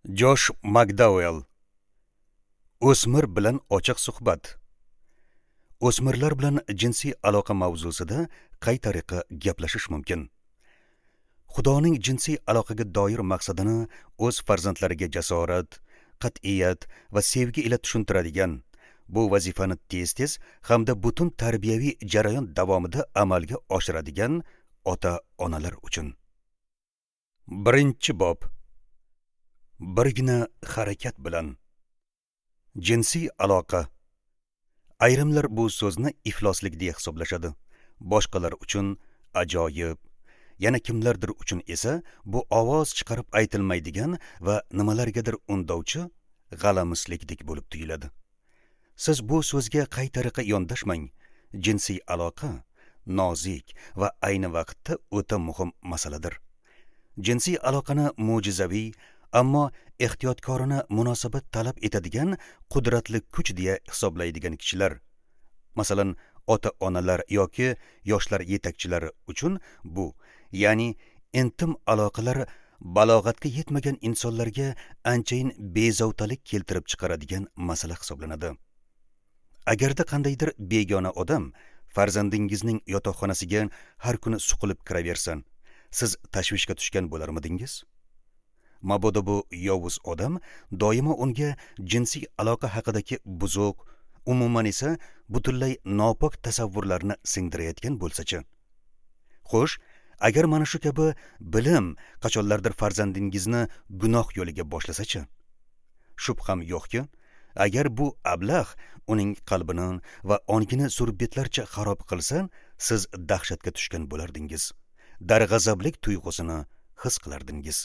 Josh McDowell. O'smir bilan ochiq suhbat. O'smirlar bilan jinsiy aloqa mavzusida qay tariqa gaplashish mumkin? Xudoning jinsiy aloqaga doir maqsadini o'z farzandlariga jasorat, qat'iyat va sevgi ila tushuntiradigan, bu vazifani tez-tez hamda butun tarbiyaviy jarayon davomida amalga oshiradigan ota-onalar uchun. Birinchi bob. Birgina harakat bilan. Jinsiy aloqa. Ayrimlar bu so'zni ifloslik deya hisoblashadi. Boshqalar uchun ajoyib, yana kimlardir uchun esa bu ovoz chiqarib aytilmaydigan va nimalargadir undovchi g'alamislikdek bo'lib tuyuladi. Siz bu so'zga qay tariqa yondashmang, jinsiy aloqa nozik va ayni vaqtda o'ta muhim masaladir. Jinsiy aloqani mo'jizaviy, ammo ehtiyotkorona munosabat talab etadigan qudratli kuch deya hisoblaydigan kishilar, masalan, ota-onalar yoki yoshlar yetakchilari uchun bu, ya'ni intim aloqalar balog'atga yetmagan insonlarga anchayin bezovtalik keltirib chiqaradigan masala hisoblanadi. Agarda qandaydir begona odam farzandingizning yotoqxonasiga har kuni suqilib kiraversan, siz tashvishga tushgan bo'larmidingiz? Mabodo bu yovuz odam doimo unga jinsiy aloqa haqidagi buzuq, umuman esa butunlay nopok tasavvurlarni singdirayotgan bo'lsa-chi? Xo'sh, agar mana shu kabi bilim qachonlardir farzandingizni gunoh yo'liga boshlasa-chi? Shubham yo'qki, agar bu ablah uning qalbini va ongini surbetlarcha xarob qilsa, siz dahshatga tushgan bo'lardingiz. Darg'azablik tuyg'usini his qilardingiz.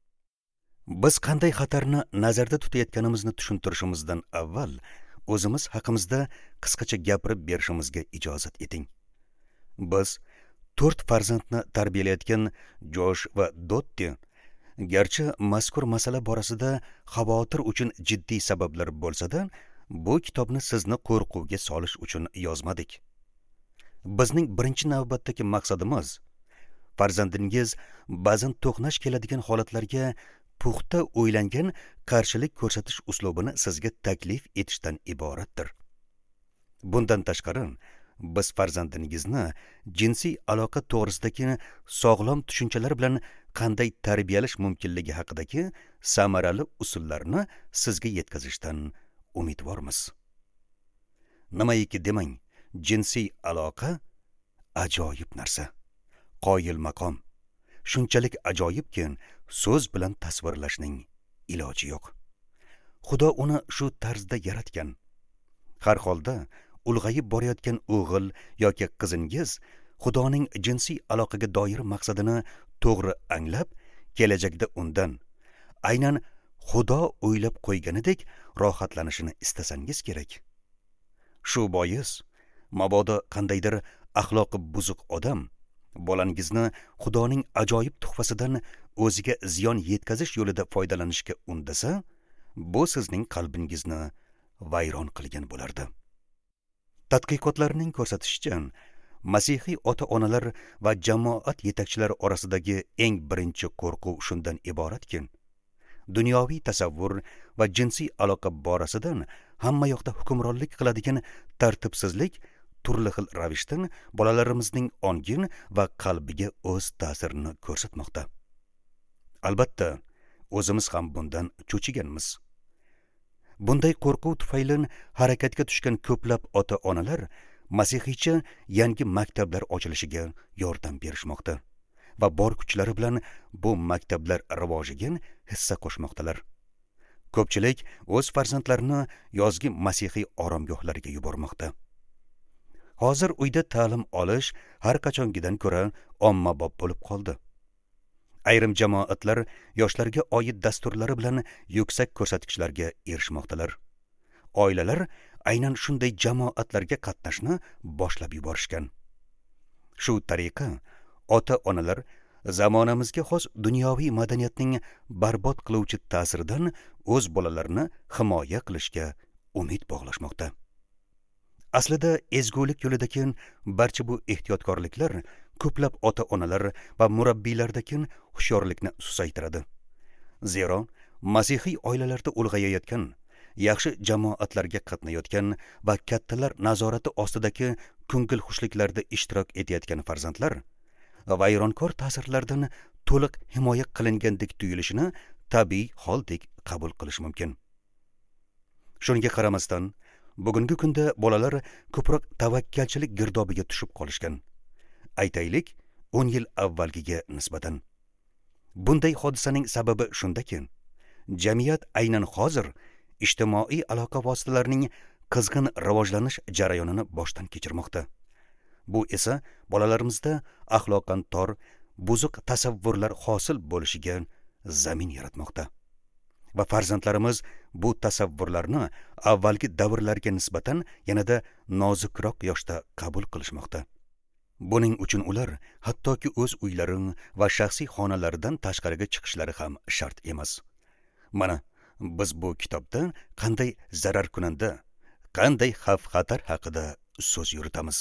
Biz qanday xatarni nazarda tutayotganimizni tushuntirishimizdan avval o'zimiz haqimizda qisqacha gapirib berishimizga ijozat eting. Biz 4 farzandni tarbiyalayotgan Josh va Dottie, garchi mazkur masala borasida xavotir uchun jiddiy sabablar bo'lsa-da, bu kitobni sizni qo'rquvga solish uchun yozmadik. Bizning birinchi navbatdagi maqsadimiz farzandingiz ba'zan to'qnash keladigan holatlarga puxta o'ylangan qarshilik ko'rsatish uslubini sizga taklif etishdan iboratdir. Bundan tashqari, biz farzandingizni jinsiy aloqa to'g'risidagi sog'lom tushunchalar bilan qanday tarbiyalash mumkinligi haqidagi samarali usullarni sizga yetkazishdan umidvormiz. Nimaiki demang, jinsiy aloqa ajoyib narsa, qoyil maqom. Shunchalik ajoyibki, so'z bilan tasvirlashning iloji yo'q. Xudo uni shu tarzda yaratgan. Har holda ulg'ayib borayotgan o'g'il yoki qizingiz Xudoning jinsiy aloqaga doir maqsadini to'g'ri anglab, kelajakda undan aynan Xudo o'ylab qo'yganidek rohatlanishini istasangiz kerak. Shu bois, mabodo qandaydir axloqi buzuq odam bolangizni Xudoning ajoyib tuhfasidan o'ziga ziyon yetkazish yo'lida foydalanishga undasa, bu sizning qalbingizni vayron qilgan bo'lardi. Tadqiqotlarning ko'rsatishicha, masihiy ota-onalar va jamoat yetakchilari orasidagi eng birinchi qo'rquv shundan iboratki, dunyoviy tasavvur va jinsiy aloqa borasidan hamma yoqda hukmronlik qiladigan tartibsizlik turli xil ravishda bolalarimizning ongin va qalbiga o'z ta'sirini ko'rsatmoqda. Albatta, o'zimiz ham bundan cho'chiganmiz. Bunday qo'rquv tufayli harakatga tushgan ko'plab ota-onalar masihiycha yangi maktablar ochilishiga yordam berishmoqda va bor kuchlari bilan bu maktablar rivojiga hissa qo'shmoqdalar. Ko'pchilik o'z farzandlarini yozgi masihiy oromgohlarga yubormoqda. Hozir uyda ta'lim olish har qachongidan ko'ra ommabop bo'lib qoldi. Ayrim jamoatlar yoshlarga oid dasturlari bilan yuksak ko'rsatkichlarga erishmoqdalar. Oilalar aynan shunday jamoatlarga qatnashni boshlab yuborishgan. Shu tariqa ota-onalar zamonamizga xos dunyoviy madaniyatning barbod qiluvchi ta'siridan o'z bolalarini himoya qilishga umid bog'lashmoqda. Aslida ezgulik yo'lidagi barcha bu ehtiyotkorliklar ko'plab ota-onalar va murabbiylardagi hushyorlikni susaytiradi. Zero masihiy oilalarda ulg'ayayotgan, yaxshi jamoatlarga qatnayotgan va kattalar nazorati ostidagi ko'ngilxushliklarda ishtirok etayotgan farzandlar vayronkor ta'sirlardan to'liq himoya qilingandek tuyulishini tabiiy holdek qabul qilish mumkin. Shunga qaramasdan, bugungi kunda bolalar ko'proq tavakkalchilik girdobiga tushib qolishgan. Aytaylik, 10 yil avvalgiga nisbatan. Bunday hodisaning sababi shundaki, jamiyat aynan hozir ijtimoiy aloqa vositalarining qizg'in rivojlanish jarayonini boshdan kechirmoqda. Bu esa bolalarimizda axloqan tor, buzuq tasavvurlar hosil bo'lishiga zamin yaratmoqda. Va farzandlarimiz bu tasavvurlarni avvalgi davrlarga nisbatan yanada nozikroq yoshda qabul qilishmoqda. Buning uchun ular hattoki o'z uylari va shaxsiy xonalaridan tashqariga chiqishlari ham shart emas. Mana, biz bu kitobda qanday zararkunanda, qanday xavf-xatar haqida so'z yuritamiz.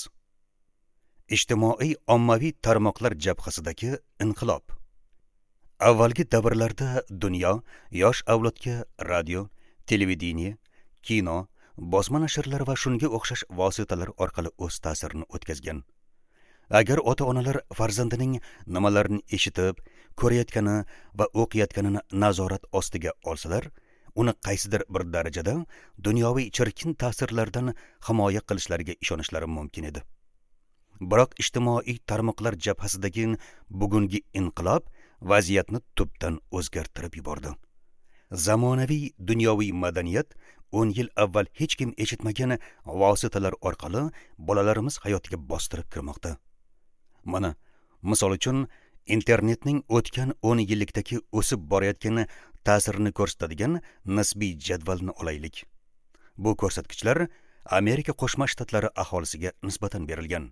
Ijtimoiy ommaviy tarmoqlar jabhasidagi inqilob. Avvalgi davrlarda dunyo yosh avlodga radio, televideniye, kino, bosma nashrlar va shunga o'xshash vositalar orqali o'z ta'sirini o'tkazgan. Agar ota-onalar farzandining nimalarni eshitib, ko'rayotgani va o'qiyotganini nazorat ostiga olsalar, uni qaysidir bir darajada dunyoviy chirkin ta'sirlardan himoya qilishlariga ishonishlari mumkin edi. Biroq ijtimoiy tarmoqlar jabhasidagi bugungi inqilob vaziyatni tubdan o'zgartirib yubordi. Zamonaviy dunyoviy madaniyat 10 yil avval hech kim eshitmagan vositalar orqali bolalarimiz hayotiga bostirib kirmoqda. Mana, misol uchun, internetning o'tgan 10 yillikdagi o'sib borayotgan ta'sirini ko'rsatadigan nisbiy jadvalni olaylik. Bu ko'rsatkichlar Amerika Qo'shma Shtatlari aholisiga nisbatan berilgan.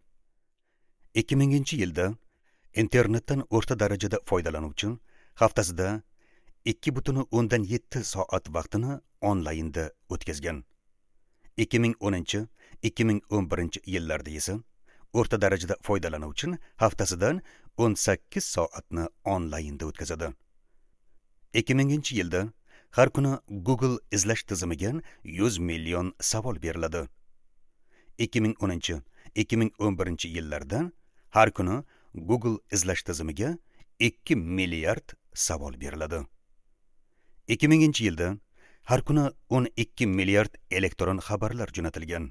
2000-yilda internetdan o'rta darajada foydalanuvchi haftasida 2,7 soat vaqtini onlaynda o'tkazgan. 2010-2011 yillarda esa o'rta darajada foydalanuvchi haftasidan 18 soatni onlaynda o'tkazadi. 2000-yilda har kuni Google izlash tizimiga 100 million savol beriladi. 2010-2011 yillarda har kuni Google izlash tizimiga 2 milliard savol beriladi. 2000-yilda har kuni 12 milliard elektron xabarlar jo'natilgan.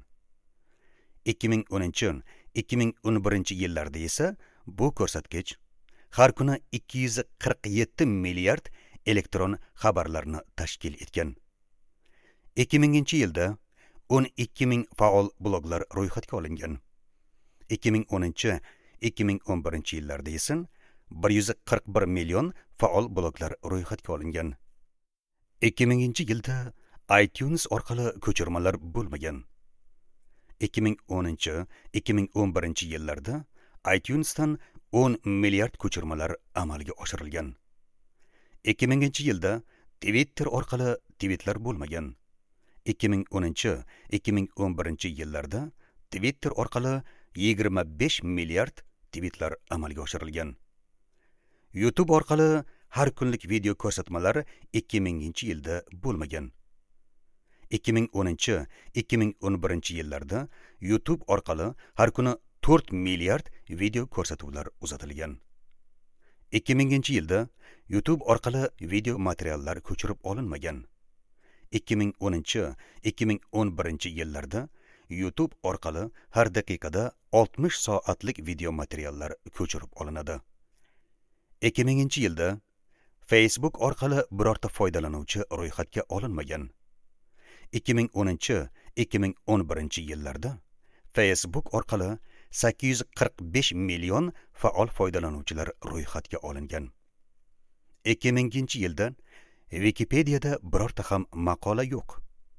2010-2011 yillarda esa bu ko'rsatkich har kuni 247 milliard elektron xabarlarni tashkil etgan. 2000-yilda 12 ming faol bloglar ro'yxatga olingan. 2010-2011 yillarda esa 141 million faol bloglar ro'yxatga olingan. 2000-yilda iTunes orqali ko'chirmalar bo'lmagan. 2010-2011 yillarda iTunesdan 10 milliard ko'chirmalar amalga oshirilgan. 2000-yilda Twitter orqali tweetlar bo'lmagan. 2010-2011 yillarda Twitter orqali 25 milliard tweetlar amalga oshirilgan. YouTube orqali har kunlik video ko'rsatmalar 2000-yilda bo'lmagan. 2010-2011 yillarda YouTube orqali har kuni 4 milliard video ko'rsatuvlar uzatilgan. 2000-yilda YouTube orqali video materiallar ko'chirib olinmagan. 2010-2011 yillarda YouTube orqali har daqiqada 60 soatlik video materiallar ko'chirib olinadi. 2000-yilda Facebook orqali birorta foydalanuvchi ro'yxatga olinmagan. 2010-2011 yillarda Facebook orqali 845 million faol foydalanuvchilar ro'yxatga olingan. 2000-yilda Wikipediyada birorta ham maqola yo'q.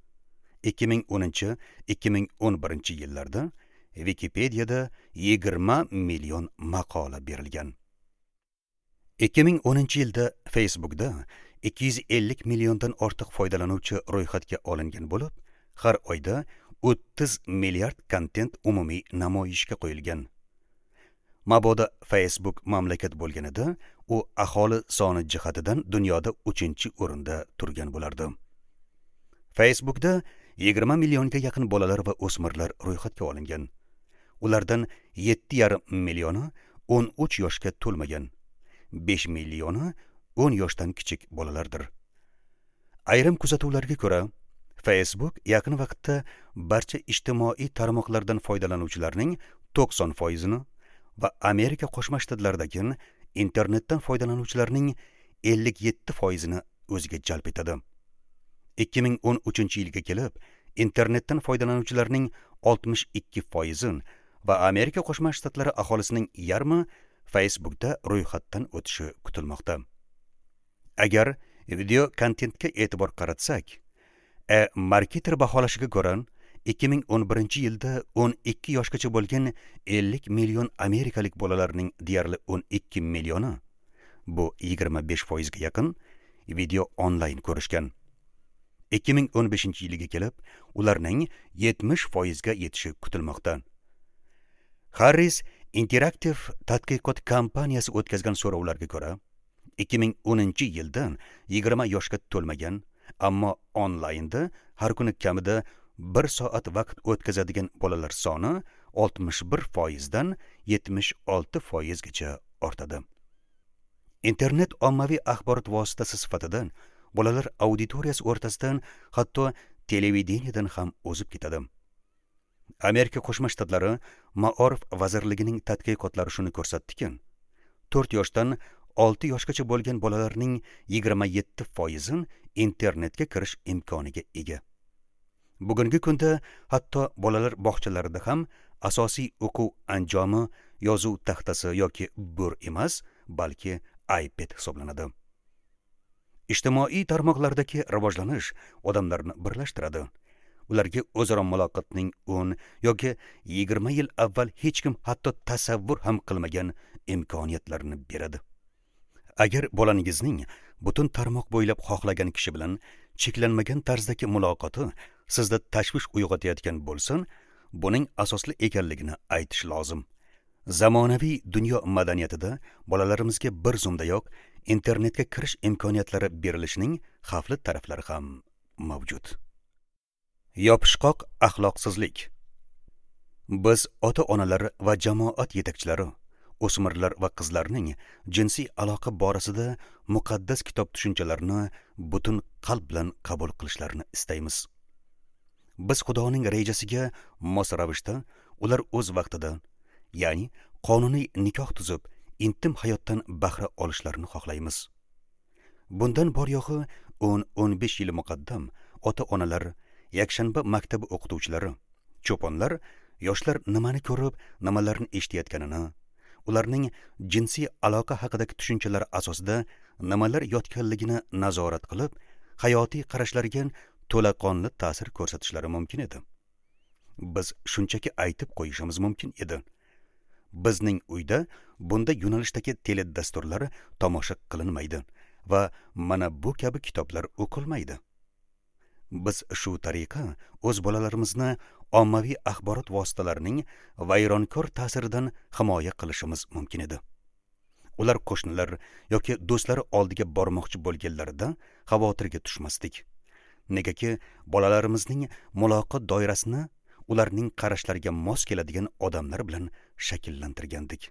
2010-2011 yillarda Wikipediyada 20 million maqola berilgan. 2010 yilda Facebookda 250 milliondan ortiq foydalanuvchi ro'yxatga olingan bo'lib, har oyda 30 milliard kontent umumiy namoyishga qo'yilgan. Mabodo Facebook mamlakat bo'lganida u aholi soni jihatidan dunyoda 3-o'rinda turgan bo'lardi. Facebookda 20 millionga yaqin bolalar va o'smirlar ro'yxatga olingan. Ulardan 7,5 millioni 13 yoshga to'lmagan, 5 millioni 10 yoshdan kichik bolalardir. Ayrim kuzatuvlarga ko'ra, Facebook yaqin vaqtda barcha ijtimoiy tarmoqlardan foydalanuvchilarning 90% va Amerika Qo'shma Shtatlaridagi internetdan foydalanuvchilarning 57% o'ziga jalb etadi. 2013-yilga kelib, internetdan foydalanuvchilarning 62% va Amerika Qo'shma Shtatlari aholisining yarmi Facebookda ro'yxatdan o'tishi kutilmoqda. Agar video kontentga e'tibor qaratsak, marketer baholashiga ko'ra, 2011-yilda 12 yoshgacha bo'lgan 50 million amerikalik bolalarning deyarli 12 millioni, bu 25% ga yaqin, video onlayn ko'rishgan. 2015-yilga kelib, ularning 70% ga yetishi kutilmoqda. Harris Interactive tadqiqot kompaniyasi o'tkazgan so'rovlarga ko'ra, 2010-yildan 20 yoshga to'lmagan, ammo onlaynda har kuni kamida 1 soat vaqt o'tkazadigan bolalar soni 61% dan 76% gacha ortadi. Internet ommaviy axborot vositasi sifatida bolalar auditoriyasi o'rtasidan hatto televideniyadan ham o'zib ketadi. Amerika Qo'shma Shtatlari Maorif vazirligining tadqiqotlari shuni ko'rsatdiki, 4 yoshdan 6 yoshgacha bo'lgan bolalarning 27% internetga kirish imkoniga ega. Bugungi kunda hatto bolalar bog'chalarida ham asosiy o'quv anjomi yozuv taxtasi yoki bur emas, balki iPad hisoblanadi. Ijtimoiy tarmoqlardagi rivojlanish odamlarni birlashtiradi. Ularga o'zaro muloqotning 10 yoki 20 yil avval hech kim hatto tasavvur ham qilmagan imkoniyatlarni beradi. Agar bolangizning butun tarmoq bo'ylab xohlagan kishi bilan cheklanmagan tarzdagi muloqoti sizda tashvish uyg'otayotgan bo'lsa, buning asosli ekanligini aytish lozim. Zamonaviy dunyo madaniyatida bolalarimizga bir zumdayoq internetga kirish imkoniyatlari berilishining xavfli taraflari ham mavjud. Yopishqoq axloqsizlik. Biz ota-onalar va jamoat yetakchilari o'smirlar va qizlarning jinsiy aloqa borasida muqaddas kitob tushunchalarini butun qalb bilan qabul qilishlarini istaymiz. Biz Xudoning rejasiga mos ravishda ular o'z vaqtida, ya'ni qonuniy nikoh tuzib, intim hayotdan bahra olishlarini xohlaymiz. Bundan bor yo'g'i 10-15 yil muqaddam ota-onalar, yakshanba maktabi o'qituvchilari, cho'ponlar yoshlar nimani ko'rib, nimalarni eshitayotganini, ularning jinsiy aloqa haqidagi tushunchalar asosida nimalar yotganligini nazorat qilib, hayotiy qarashlariga to'laqonli ta'sir ko'rsatishlari mumkin edi. Biz shunchaki aytib qo'yishimiz mumkin edi. Bizning uyda bunda yo'nalishdagi teledasturlar tomosha qilinmaydi va mana bu kabi kitoblar o'qilmaydi. Biz shu tariqa o'z bolalarimizni ommaviy axborot vositalarining vayronkor ta'siridan himoya qilishimiz mumkin edi. Ular qo'shnilar yoki do'stlari oldiga bormoqchi bo'lganlarida xavotirga tushmasdik. Negaki bolalarimizning muloqot doirasini ularning qarashlariga mos keladigan odamlar bilan shakllantirgandik.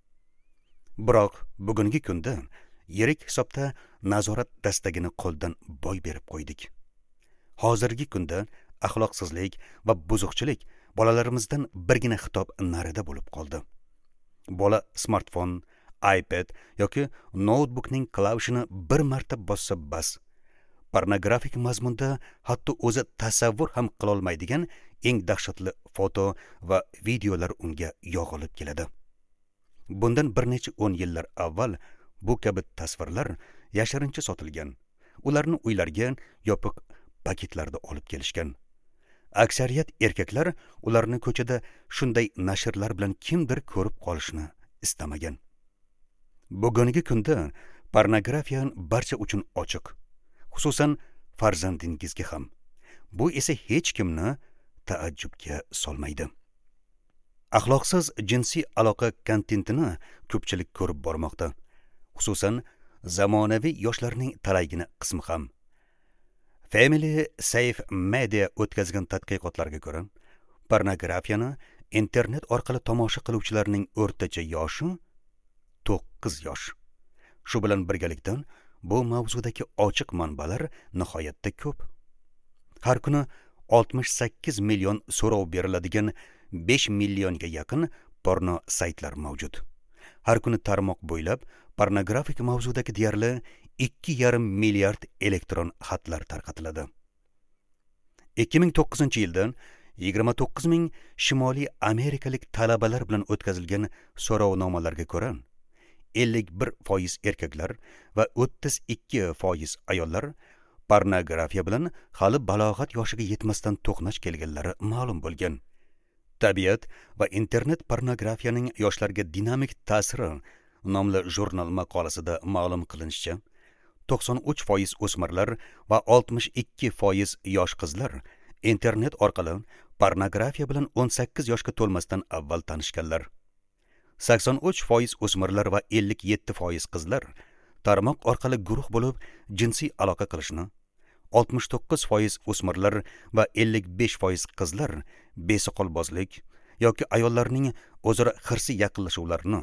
Biroq bugungi kunda yirik hisobda nazorat dastagini qo'ldan boy berib qo'ydik. Hozirgi kunda axloqsizlik va buzuqchilik bolalarimizdan birgina xitob narida bo'lib qoldi. Bola smartfon, iPad yoki notebookning klavishini bir marta bossa bas, pornografik mazmunda hatto o'zi tasavvur ham qila olmaydigan eng dahshatli foto va videolar unga yog'ilib keladi. Bundan bir necha 10 yillar avval bu kabi tasvirlar yashirincha sotilgan. Ularni uylarga yopiq paketlarda olib kelishgan. Aksariyat erkaklar ularni ko'chada shunday nashrlar bilan kimdir ko'rib qolishni istamagan. Bugungi kunda pornografiya barcha uchun ochiq, xususan farzandingizga ham. Bu esa hech kimni taajjubga solmaydi. Axloqsiz jinsiy aloqa kontentini ko'pchilik ko'rib bormoqda. xususan zamonaviy yoshlarning talaygini qismi ham. Family Safe Media o'tkazgan tadqiqotlarga ko'ra, pornografiyani internet orqali tomosha qiluvchilarning o'rtacha yoshi 9 yosh. Shu bilan birgalikda bu mavzudagi ochiq manbalar nihoyatda ko'p. Har kuni 68 million so'rov beriladigan 5 millionga yaqin porno saytlar mavjud. Har kuni tarmoq bo'ylab pornografik mavzudagi deyarli 2,5 milliard elektron xatlar tarqatiladi. 2009-yildan 29 ming Shimoliy Amerikalik talabalar bilan o'tkazilgan so'rovnomalarga ko'ra, 51% erkaklar va 32% ayollar pornografiya bilan hali balog'at yoshiga yetmasdan to'qnash kelganlari ma'lum bo'lgan. Tabiat va internet pornografiyaning yoshlarga dinamik ta'siri nomli jurnal maqolasida ma'lum qilinishicha, 93% o'smirlar va 62% yosh qizlar internet orqali pornografiya bilan 18 yoshga to'lmasdan avval tanishganlar. 83% o'smirlar va 57% qizlar tarmoq orqali guruh bo'lib jinsiy aloqa qilishni, 69% o'smirlar va 55% qizlar besoqolbozlik yoki ayollarning o'zaro xirsiy yaqinlashuvlarini,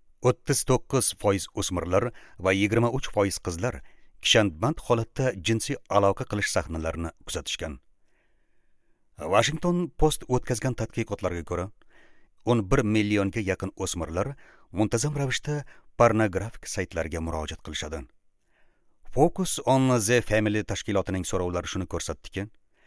39% o'smirlar va 23% qizlar kishanband holatda jinsiy aloqa qilish sahnalarini kuzatishgan. Washington Post o'tkazgan tadqiqotlarga ko'ra, 11 millionga yaqin o'smirlar muntazam ravishda pornografik saytlarga murojaat qilishadi. Focus on the Family tashkilotining so'rovlari shuni ko'rsatdiki,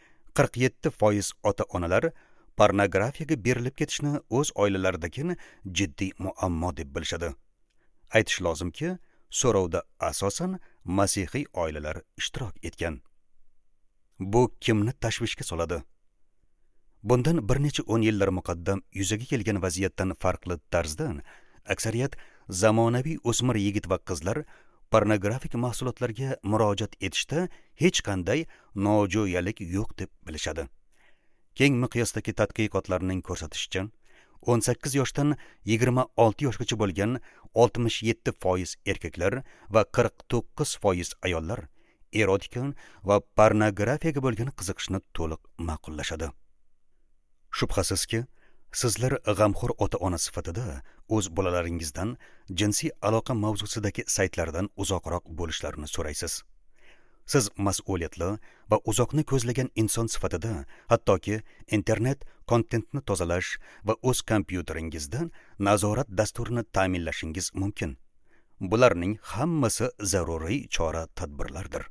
47% ota-onalar pornografiyaga berilib ketishni o'z oilalaridagi jiddiy muammo deb bilishadi. Aytish lozimki, so'rovda asosan masihiy oilalar ishtirok etgan. Bu kimni tashvishga soladi? Bundan bir necha 10 yillar muqaddam yuzaga kelgan vaziyatdan farqli tarzda aksariyat zamonaviy o'smir yigit va qizlar pornografik mahsulotlarga murojaat etishda hech qanday nojo'yalik yo'q deb bilishadi. Keng miqyosdagi tadqiqotlarning ko'rsatishicha, 18 yoshdan 26 yoshgacha bo'lgan 67% erkaklar va 49% ayollar erotika va pornografiyaga bo'lgan qiziqishni to'liq ma'qullashadi. Shubhasizki, sizlar g'amxo'r ota-ona sifatida o'z bolalaringizdan jinsiy aloqa mavzusidagi saytlardan uzoqroq bo'lishlarini so'raysiz. Siz mas'uliyatli va uzoqni ko'zlagan inson sifatida hattoki internet kontentni tozalash va o'z kompyuteringizdan nazorat dasturini ta'minlashingiz mumkin. Bularning hammasi zaruriy chora-tadbirlardir.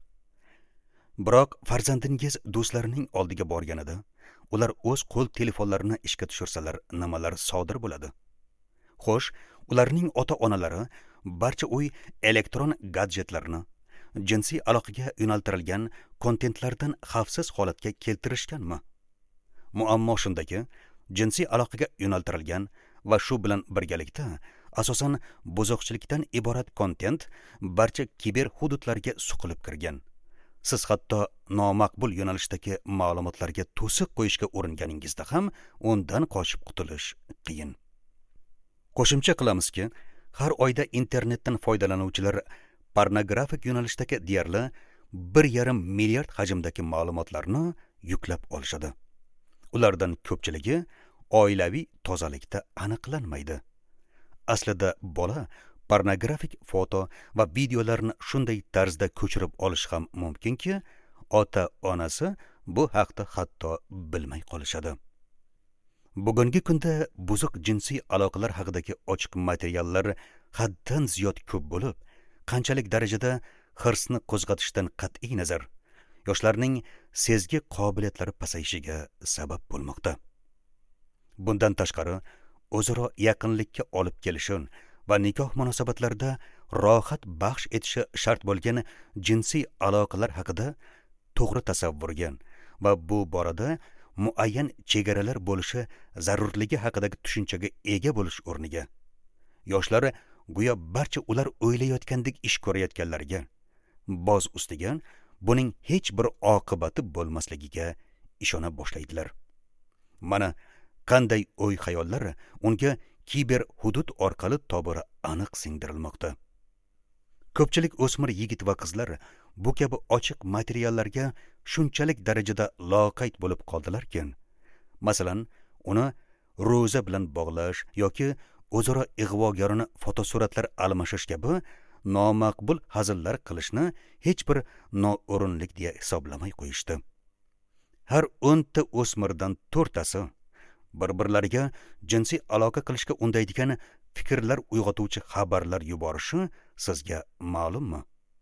Biroq farzandingiz do'stlarining oldiga borganida ular o'z qo'l telefonlarini ishga tushirsalar nimalar sodir bo'ladi? Xo'sh, ularning ota-onalari barcha uy elektron gadjetlarini jinsiy aloqaga yo'naltirilgan kontentlardan xavfsiz holatga keltirishganmi? Muammo shundaki, jinsiy aloqaga yo'naltirilgan va shu bilan birgalikda asosan buzuqchilikdan iborat kontent barcha kiber hududlarga suqilib kirgan. Siz hatto nomaqbul yo'nalishdagi ma'lumotlarga to'siq qo'yishga uringaningizda ham undan qochib qutulish qiyin. Qo'shimcha qilamizki, har oyda internetdan foydalanuvchilar pornografik yo'nalishdagi deyarli 1,5 milliard hajmdagi ma'lumotlarni yuklab olishadi. Ulardan ko'pchiligi oilaviy tozalikda aniqlanmaydi. Aslida bola pornografik foto va videolarni shunday tarzda ko'chirib olish ham mumkinki, ota-onasi bu haqda hatto bilmay qolishadi. Bugungi kunda buzuq jinsiy aloqalar haqidagi ochiq materiallar haddan ziyod ko'p bo'lib, qanchalik darajada hirsni qo'zg'atishdan qat'iy nazar, yoshlarning sezgi qobiliyatlari pasayishiga sabab bo'lmoqda. Bundan tashqari, o'zaro yaqinlikka olib kelishi va nikoh munosabatlarida rohat baxsh etishi shart bo'lgan jinsiy aloqalar haqida to'g'ri tasavvurga va bu borada muayyan chegaralar bo'lishi zarurligi haqidagi tushunchaga ega bo'lish o'rniga, yoshlar go'yo barcha ular o'ylayotgandek ish ko'rayotganlarga, boz ustiga buning hech bir oqibati bo'lmasligiga ishona boshlaydilar. Mana qanday o'y-xayollar unga kiber hudud orqali tobora aniq singdirilmoqda. Ko'pchilik o'smir yigit va qizlar bu kabi ochiq materiallarga shunchalik darajada loqayd bo'lib qoldilarki, masalan, uni ro'za bilan bog'lash yoki o'zaro ig'vogarini fotosuratlar almashish kabi nomaqbul hazillar qilishni hech bir noo'rinlik deya hisoblamay qo'yishdi. Har 10 ta o'smirdan 4 tasi bir-birlariga jinsiy aloqa qilishga undaydigan fikrlar uyg'otuvchi xabarlar yuborishi sizga ma'lummi?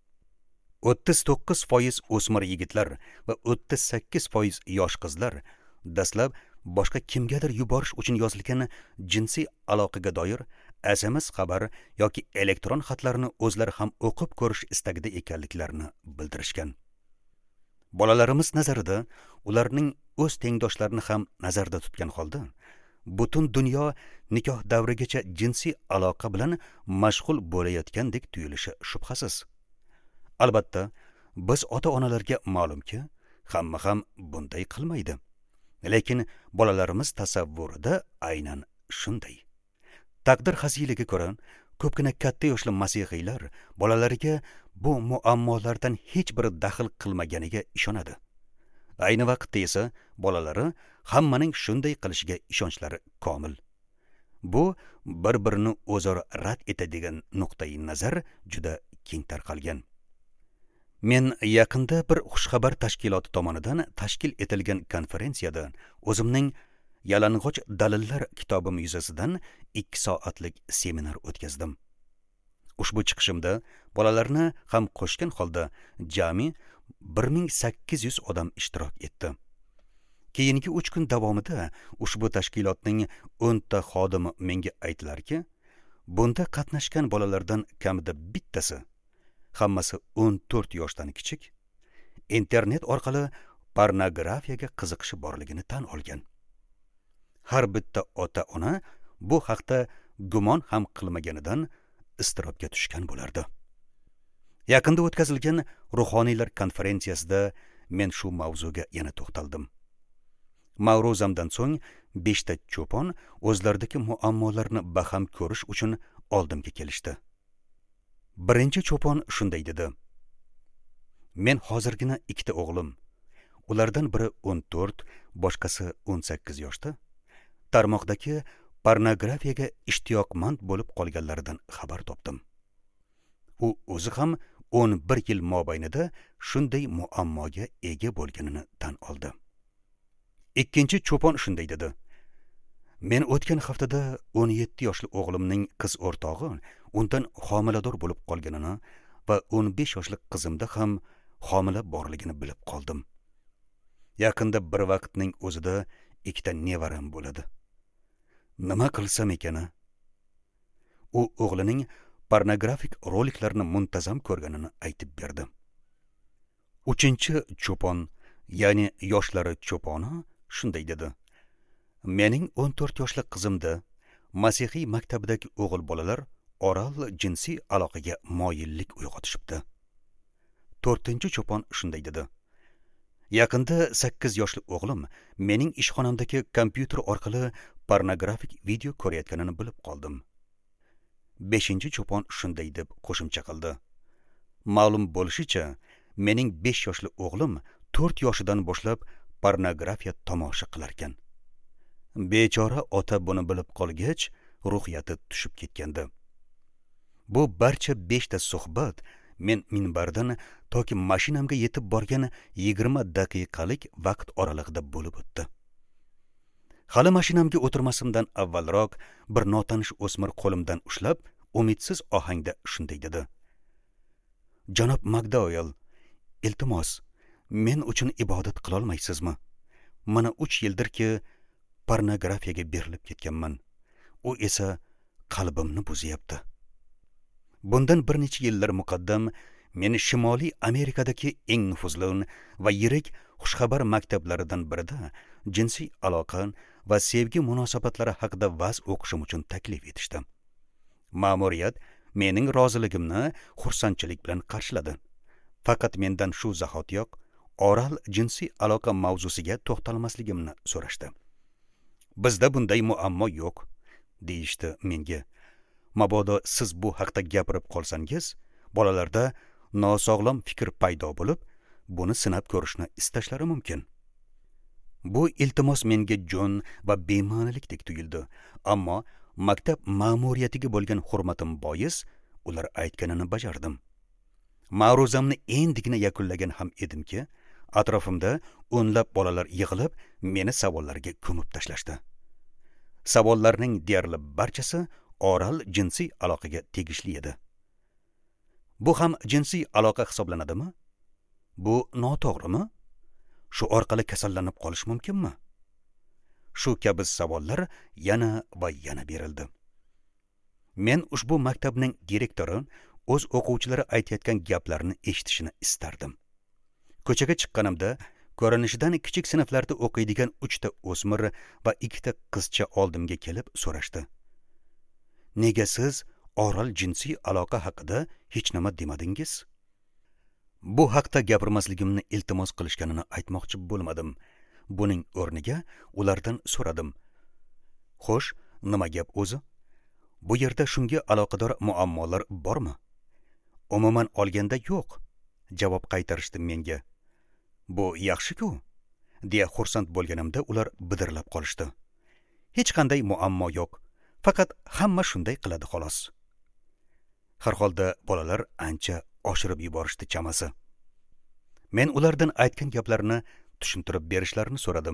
39% o'smir yigitlar va 38% yosh qizlar dastlab boshqa kimgadir yuborish uchun yozilgan jinsiy aloqaga doir SMS xabar yoki elektron xatlarni o'zlari ham o'qib ko'rish istagida ekanliklarini bildirishgan. Bolalarimiz nazarida ularning o'z tengdoshlarini ham nazarda tutgan holda butun dunyo nikoh davrigacha jinsiy aloqa bilan mashg'ul bo'layotgandek tuyulishi shubhasiz. Albatta, biz ota-onalarga ma'lumki, hamma ham bunday qilmaydi. Lekin bolalarimiz tasavvurida aynan shunday. Taqdir xaziliga ko'ra, ko'pgina katta yoshli masihiylar bolalariga bu muammolardan hech bir daxl qilmaganiga ishonadi. Ayni vaqtda esa bolalari hammaning shunday qilishiga ishonchlari komil. Bu bir-birini o'zaro rad etadigan nuqtai nazar juda keng tarqalgan. Men yaqinda bir xushxabar tashkiloti tomonidan tashkil etilgan konferensiyada o'zimning Yalang'och dalillar kitobim yuzasidan 2 soatlik seminar o'tkazdim. Ushbu chiqishimda bolalarni ham qo'shgan holda jami 1800 odam ishtirok etdi. Keyingi 3 kun davomida ushbu tashkilotning 10 ta xodimi menga aytdilarki, bunda qatnashgan bolalardan kamida bittasi, hammasi 14 yoshdan kichik, internet orqali pornografiyaga qiziqishi borligini tan olgan. Har bitta ota-ona bu haqda gumon ham qilmaganidan iztirobga tushgan bo'lardi. Yaqinda o'tkazilgan ruhoniylar konferensiyasida men shu mavzuga yana to'xtaldim. Ma'ruzamdan so'ng 5 ta cho'pon o'zlaridagi muammolarni baham ko'rish uchun oldimga kelishdi. Birinchi cho'pon shunday dedi: Men hozirgina 2 ta o'g'lim, ulardan biri 14, boshqasi 18 yoshda, tarmoqdagi pornografiyaga ishtiyoqmand bo'lib qolganlaridan xabar topdim. U o'zi ham 11 yil mobaynida shunday muammoga ega bo'lganini tan oldi. Ikkinchi cho'pon shunday dedi: Men o'tgan haftada 17 yoshli o'g'limning qiz o'rtog'i undan homilador bo'lib qolganini va 15 yoshli qizimda ham homila borligini bilib qoldim. Yaqinda bir vaqtning o'zida 2 ta nevaram bo'ladi. Nima qilsam ekan? U o'g'lining pornografik roliklarni muntazam ko'rganini aytib berdi. Uchinchi cho'pon, ya'ni yoshlari cho'poni shunday dedi: Mening 14 yoshli qizimda masihiy maktabidagi o'g'il bolalar oral jinsiy aloqaga moyillik uyg'otishibdi. To'rtinchi cho'pon shunday dedi: Yaqinda 8 yoshli o'g'lim mening ishxonamdagi kompyuter orqali pornografik video ko'rayotganini bilib qoldim. 5-cho'pon shunday deb qo'shimcha qildi: Ma'lum bo'lishicha, mening 5 yoshli o'g'lim 4 yoshidan boshlab pornografiya tomosha qilar ekan. Bechora ota buni bilib qolgach, ruhiyati tushib ketgandi. Bu barcha 5 ta suhbat men minbardan toki mashinamga yetib borgan 20 daqiqalik vaqt oralig'ida bo'lib o'tdi. Hali mashinamga o'tirmasimdan avvalroq bir notanish o'smir qo'limdan ushlab, umidsiz ohangda shunday dedi: Janob Magdoyel, iltimos, men uchun ibodat qila olmaysizmi? Mana 3 yildirki pornografiyaga berilib ketganman. U esa qalbimni buzyapti. Bundan bir necha yillar muqaddam men Shimoliy Amerikadagi eng nufuzli va yirik xushxabar maktablaridan birida jinsiy aloqa va sevgi munosabatlari haqida va'z o'qishim uchun taklif etishdi. Ma'muriyat mening roziligimni xursandchilik bilan qarshiladi. Faqat mendan shu zahotiyoq oral jinsiy aloqa mavzusiga to'xtalmasligimni so'rashdi. Bizda bunday muammo yo'q, deyishdi menga. Mabodo siz bu haqda gapirib qolsangiz, Bolalarda nosog'lom fikr paydo bo'lib, buni sinab ko'rishni istashlari mumkin. Bu iltimos menga jo'n va bema'nilikdek tuyuldi, ammo maktab ma'muriyatiga bo'lgan hurmatim bois ular aytganini bajardim. Ma'ruzamni endigina yakunlagan ham edimki, atrofimda o'nlab bolalar yig'ilib, meni savollarga ko'mib tashlashdi. Savollarning deyarli barchasi oral jinsiy aloqaga tegishli edi. Bu ham jinsiy aloqa hisoblanadimi? Bu noto'g'rimi? Shu orqali kasallanib qolish mumkinmi? Shu kabi savollar yana va yana berildi. Men ushbu maktabning direktori o'z o'quvchilari aytayotgan gaplarni eshitishini istardim. Ko'chaga chiqqanimda ko'rinishidan kichik sinflarda o'qiydigan 3 ta o'smir va 2 ta qizcha oldimga kelib so'rashdi. Nega siz oral jinsiy aloqa haqida hech nima demadingiz? Bu haqda gapirmasligimni iltimos qilishganini aytmoqchi bo'lmadim. Buning o'rniga ulardan so'radim. Xo'sh, nima gap o'zi? Bu yerda shunga aloqador muammolar bormi? Umuman olganda yo'q, javob qaytarishdi menga. Bu yaxshi-ku, deya xursand bo'lganimda ular bidirlab qolishdi. Hech qanday muammo yo'q, faqat hamma shunday qiladi xolos. Har holda bolalar ancha oshirib yuborishdi chamasi. Men ulardan aytgan gaplarni tushuntirib berishlarini so'radim.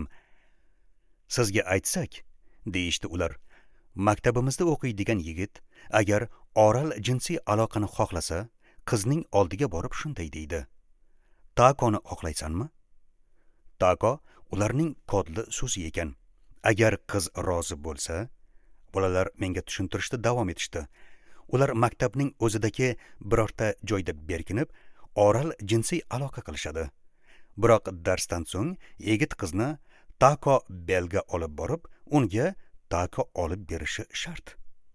Sizga aytsak, deyishdi ular, maktabimizda o'qiydigan yigit agar oral jinsiy aloqani xohlasa, qizning oldiga borib shunday deydi. Takoni xohlaysanmi? Tako ularning kodli so'zi ekan. Agar qiz rozi bo'lsa, bolalar menga tushuntirishda davom etishdi. Ular maktabning o'zidagi birorta joyda berkinib, oral jinsiy aloqa qilishadi. Biroq darsdan so'ng yigit qizni Tako belga olib borib, unga Tako olib berishi shart.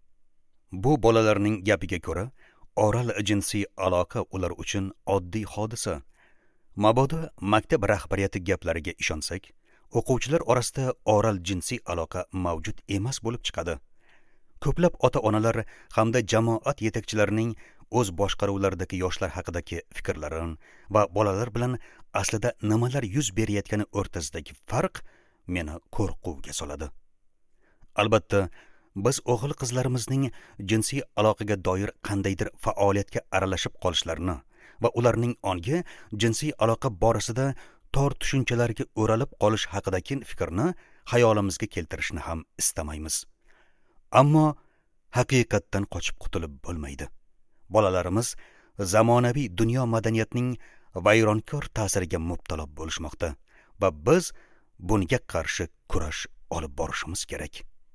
Bu bolalarning gapiga ko'ra, oral jinsiy aloqa ular uchun oddiy hodisa. Mabodo maktab rahbariyati gaplariga ishonsak, o'quvchilar orasida oral jinsiy aloqa mavjud emas bo'lib chiqadi. Ko'plab ota-onalar hamda jamoat yetakchilarining o'z boshqaruvlaridagi yoshlar haqidagi fikrlari va bolalar bilan aslida nimalar yuz berayotgani o'rtasidagi farq meni qo'rquvga soladi. Albatta, biz o'g'il qizlarimizning jinsiy aloqaga doir qandaydir faoliyatga aralashib qolishlarini va ularning ongi jinsiy aloqa borasida tor tushunchalarga o'ralib qolish haqidagi fikrni xayolimizga keltirishni ham istamaymiz. Ammo haqiqatdan qochib qutulib bo'lmaydi. Bolalarimiz zamonaviy dunyo madaniyatining vayronkor ta'siriga mubtalo bo'lishmoqda va biz bunga qarshi kurash olib borishimiz kerak.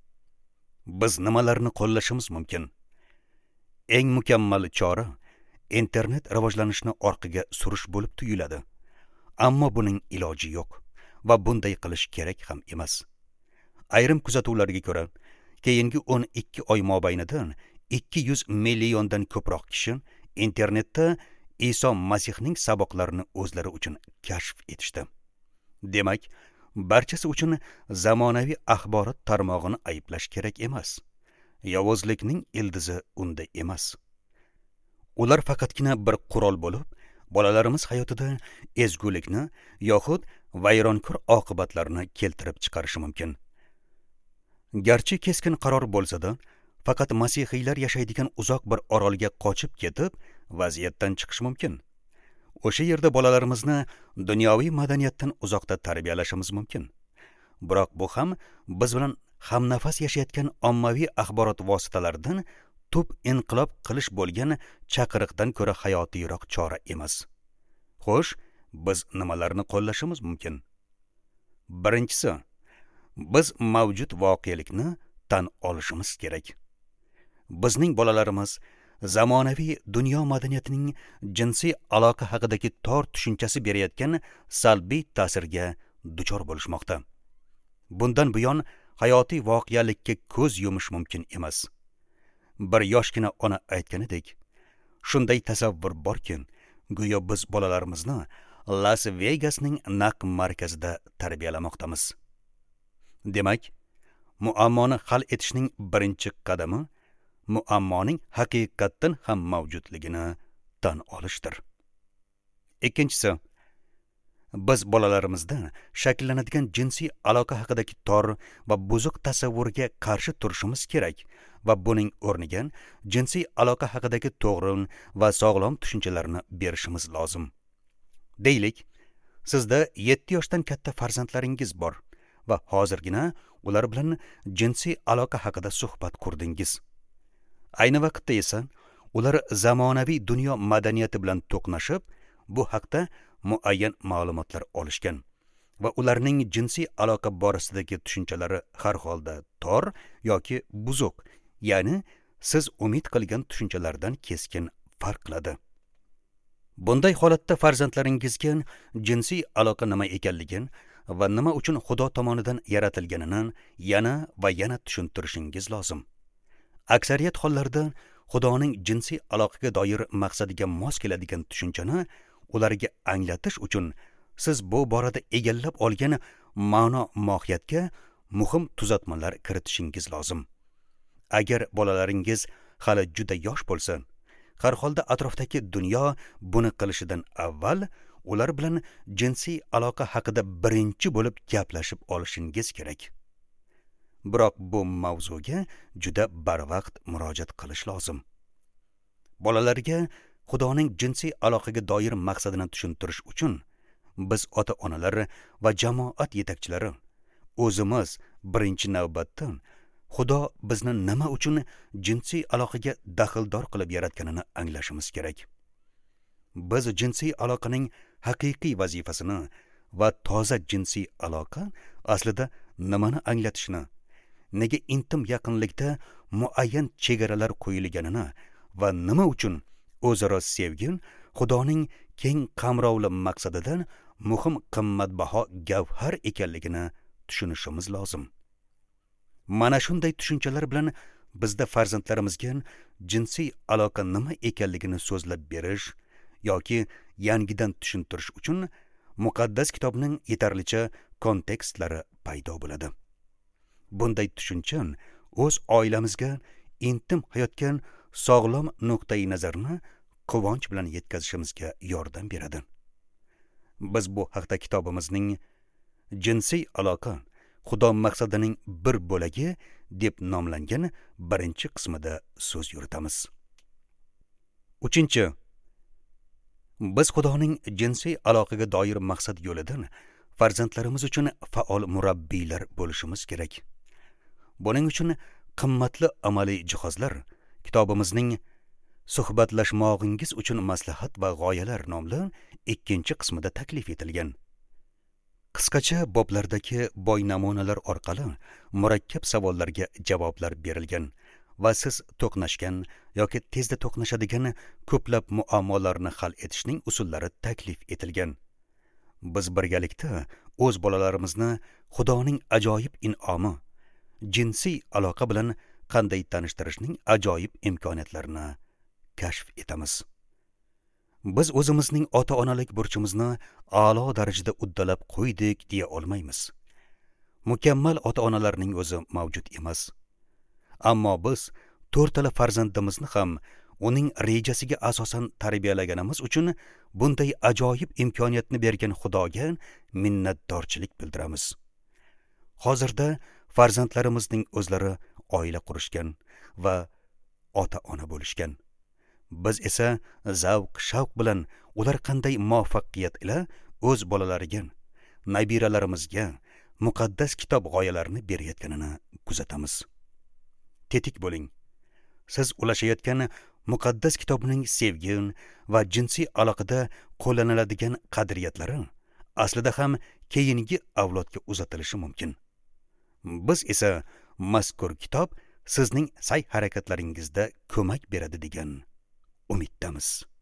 Biz nimalarni qo'llashimiz mumkin? Eng mukammal chora internet rivojlanishini orqaga surish bo'lib tuyuladi. Ammo buning iloji yo'q va bunday qilish kerak ham emas. Ayrim kuzatuvlarga ko'ra, keyingi 12 oy mobaynida 200 milliondan ko'proq kishi internetda Iso Masihning saboqlarini o'zlari uchun kashf etishdi. Demak, barchasi uchun zamonaviy axborot tarmog'ini ayblash kerak emas. Yovuzlikning ildizi unda emas. Ular faqatgina bir qurol bo'lib, bolalarimiz hayotida ezgulikni yoxud vayronkor oqibatlarni keltirib chiqarishi mumkin. Garchi keskin qaror bo'lsa-da, faqat masihiylar yashaydigan uzoq bir orolga qochib ketib, vaziyatdan chiqish mumkin. O'sha yerda bolalarimizni dunyoviy madaniyatdan uzoqda tarbiyalashimiz mumkin. Biroq bu ham biz bilan hamnafas yashayotgan ommaviy axborot vositalaridan tub inqilob qilish bo'lgan chaqiriqdan ko'ra hayotiyroq chora emas. Xo'sh, biz nimalarni qo'llashimiz mumkin? Birinchisi, biz mavjud voqelikni tan olishimiz kerak. Bizning bolalarimiz zamonaviy dunyo madaniyatining jinsiy aloqa haqidagi tor tushunchasi berayotgan salbiy ta'sirga duchor bo'lishmoqda. Bundan buyon hayotiy voqelikka ko'z yumish mumkin emas. Bir yoshgina ona aytganidek, shunday tasavvur borki, go'yo biz bolalarimizni Las Vegasning naq markazida tarbiyalamoqdamiz. Demak, muammoni hal etishning birinchi qadami muammoning haqiqatdan ham mavjudligini tan olishdir. Ikkinchisi, biz bolalarimizda shakllanadigan jinsiy aloqa haqidagi tor va buzuq tasavvurga qarshi turishimiz kerak va buning o'rniga jinsiy aloqa haqidagi to'g'ri va sog'lom tushunchalarni berishimiz lozim. Deylik, sizda 7 yoshdan katta farzandlaringiz bor va hozirgina ular bilan jinsiy aloqa haqida suhbat qurdingiz. Ayni vaqtda esa ular zamonaviy dunyo madaniyati bilan to'qnashib, bu haqda muayyan ma'lumotlar olishgan va ularning jinsiy aloqa borasidagi tushunchalari har holda tor yoki buzuq, ya'ni siz umid qilgan tushunchalardan keskin farq qiladi. Bunday holatda farzandlaringizga jinsiy aloqa nima ekanligini va nima uchun Xudo tomonidan yaratilganini yana va yana tushuntirishingiz lozim. Aksariyat hollarda Xudoning jinsiy aloqaga doir maqsadiga mos keladigan tushunchani ularga anglatish uchun siz bu borada egallab olgan ma'no mohiyatga muhim tuzatmalar kiritishingiz lozim. Agar bolalaringiz hali juda yosh bo'lsa, har holda atrofdagi dunyo buni qilishidan avval ular bilan jinsiy aloqa haqida birinchi bo'lib gaplashib olishingiz kerak. Biroq bu mavzuga juda barvaqt murojaat qilish lozim. Bolalarga Xudoning jinsiy aloqaga doir maqsadini tushuntirish uchun biz ota-onalar va jamoat yetakchilari o'zimiz birinchi navbatda Xudo bizni nima uchun jinsiy aloqaga daxldor qilib yaratganini anglashimiz kerak. Biz jinsiy aloqaning haqiqiy vazifasini va toza jinsiy aloqa aslida nimani anglatishini, nega intim yaqinlikda muayyan chegaralar qo'yilganini va nima uchun o'zaro sevgi Xudoning keng qamrovli maqsadidan muhim qimmatbaho gavhar ekanligini tushunishimiz lozim. Mana shunday tushunchalar bilan bizda farzandlarimizga jinsiy aloqa nima ekanligini so'zlab berish yoki yangidan tushuntirish uchun muqaddas kitobning yetarlicha kontekstlari paydo bo'ladi. Bunday tushuncha o'z oilamizga intim hayotga sog'lom nuqtai nazarni quvonch bilan yetkazishimizga yordam beradi. Biz bu haqda kitobimizning jinsiy aloqa Xudo maqsadining bir bo'lagi deb nomlangan birinchi qismida so'z yuritamiz. 3. Biz Xudoning jinsiy aloqaga doir maqsad yo'lidan farzandlarimiz uchun faol murabbiylar bo'lishimiz kerak. Buning uchun qimmatli amaliy jihozlar kitobimizning suhbatlashmog'ingiz uchun maslahat va g'oyalar nomli 2 qismida taklif etilgan. Qisqacha boblardagi boy namunalar orqali murakkab savollarga javoblar berilgan va siz to'qnashgan yoki tezda to'qnashadigan ko'plab muammolarni hal etishning usullari taklif etilgan. Biz birgalikda o'z bolalarimizni Xudoning ajoyib in'omi, jinsiy aloqa bilan qanday tanishtirishning ajoyib imkoniyatlarini kashf etamiz. Biz o'zimizning ota-onalik burchimizni a'lo darajada uddalab qo'ydik deya olmaymiz. Mukammal ota-onalarning o'zi mavjud emas. Ammo biz 4 farzandimizni ham uning rejasiga asosan tarbiyalaganimiz uchun bunday ajoyib imkoniyatni bergan Xudoga minnatdorchilik bildiramiz. Hozirda farzandlarimizning o'zlari oila qurishgan va ota-ona bo'lishgan. Biz esa zavq-shavq bilan ular qanday muvaffaqiyat ila o'z bolalariga, nabiralarimizga muqaddas kitob g'oyalarini berayotganini kuzatamiz. Tetik bo'ling. Siz ulashayotgan muqaddas kitobning sevgi va jinsiy aloqada qo'llaniladigan qadriyatlari aslida ham keyingi avlodga uzatilishi mumkin. Biz esa mazkur kitob sizning sa'y harakatlaringizda ko'mak beradi degan umiddamiz.